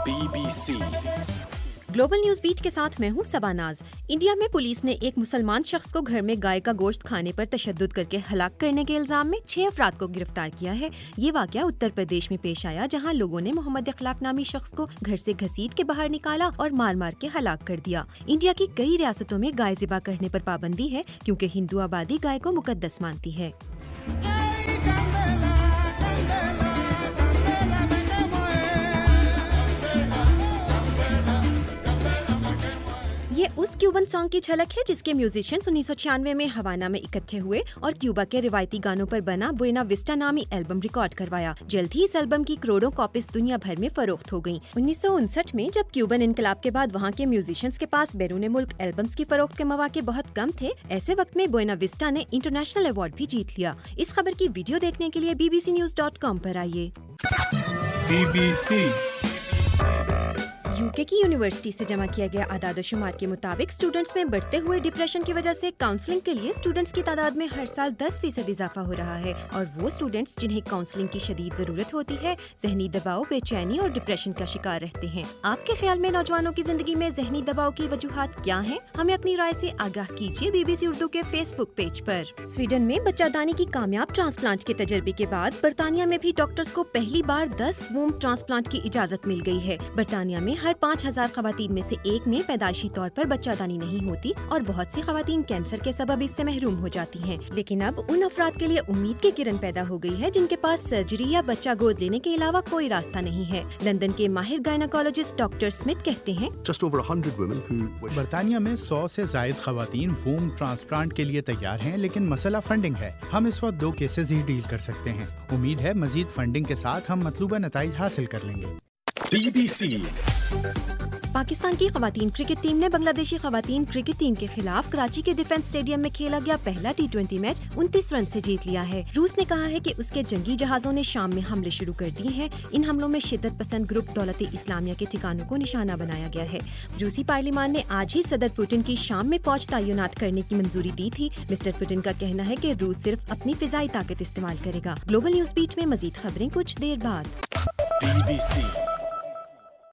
BBC global news beat के साथ मैं हूं सबानाज। इंडिया में पुलिस ने एक मुसलमान शख्स को घर में गाय का गोश्त खाने पर तशद्दुद करके हलाक करने के इल्जाम में 6 अफराद को गिरफ्तार किया है। ये वाकया उत्तर प्रदेश में पेश आया, जहां लोगों ने मोहम्मद इखलाक नामी शख्स को घर से घसीट के बाहर निकाला और मार मार के हलाक कर दिया। इंडिया की कई रियासतों में गाय ज़िबा करने पर पाबंदी है, क्योंकि हिंदू आबादी गाय को मुकद्दस मानती है। ये उस क्यूबन सॉन्ग की झलक है जिसके म्यूजिशियंस 1996 में हवाना में इकट्ठे हुए और क्यूबा के रिवायती गानों पर बना बुएना विस्टा नामी एल्बम रिकॉर्ड करवाया। जल्द ही इस एल्बम की करोड़ों कॉपीज दुनिया भर में फरोख्त हो गयी। 1959 में जब क्यूबन इनकलाब के बाद वहाँ के म्यूजिशियंस के पास बैरून मुल्क एल्बम्स की फरोख्त के मौके बहुत कम थे, ऐसे वक्त में बुएना विस्टा ने इंटरनेशनल अवार्ड भी जीत लिया। इस खबर की वीडियो देखने के लिए bbcnews.com पर आइए। BBC यूके की यूनिवर्सिटी से जमा किया गया आदाद शुमार के मुताबिक स्टूडेंट्स में बढ़ते हुए डिप्रेशन की वजह से काउंसलिंग के लिए स्टूडेंट्स की तादाद में हर साल 10% इजाफा हो रहा है। और वो स्टूडेंट्स जिन्हें काउंसलिंग की शदीद जरूरत होती है, जहनी दबाव, बेचैनी और डिप्रेशन का शिकार रहते हैं। आपके ख्याल में नौजवानों की जिंदगी में जहनी दबाव की वजूहात क्या हैं? हमें अपनी राय से आगाह कीजिए BBC उर्दू के फेसबुक पेज पर। स्वीडन में बच्चादानी की कामयाब ट्रांसप्लांट के तजर्बे के बाद बरतानिया में भी डॉक्टर्स को पहली बार 10 वूम ट्रांसप्लांट की इजाजत मिल गई है। बरतानिया में हर 5000 खवातीन में से एक में पैदाइशी तौर पर बच्चादानी नहीं होती और बहुत सी खवातीन कैंसर के सबब इससे महरूम हो जाती हैं। लेकिन अब उन अफराद के लिए उम्मीद की किरण पैदा हो गई है जिनके पास सर्जरी या बच्चा गोद लेने के अलावा कोई रास्ता नहीं है। लंदन के माहिर गायनेकोलॉजिस्ट डॉक्टर स्मिथ कहते हैं, बरतानिया में 100 से जायद खवातीन वूम ट्रांसप्लांट के लिए तैयार हैं, लेकिन मसला फंडिंग है। हम इस वक्त 2 केसेस ही डील कर सकते हैं। उम्मीद है मजीद फंडिंग के साथ हम मतलूबा नताइज हासिल कर लेंगे। BBC पाकिस्तान की खवातीन क्रिकेट टीम ने बांग्लादेशी खवातीन क्रिकेट टीम के खिलाफ कराची के डिफेंस स्टेडियम में खेला गया पहला T20 मैच 29 रन से जीत लिया है। रूस ने कहा है कि उसके जंगी जहाजों ने शाम में हमले शुरू कर दिए हैं। इन हमलों में शिद्दत पसंद ग्रुप दौलत-ए-इस्लामिया के ठिकानों को निशाना बनाया गया है। रूसी पार्लियामान ने आज ही सदर पुतिन की शाम में फौज तैनात करने की मंजूरी दी थी। मिस्टर पुतिन का कहना है कि रूस सिर्फ अपनी फिजाई ताकत इस्तेमाल करेगा। ग्लोबल न्यूज बीट में मजीद खबरें कुछ देर बाद। BBC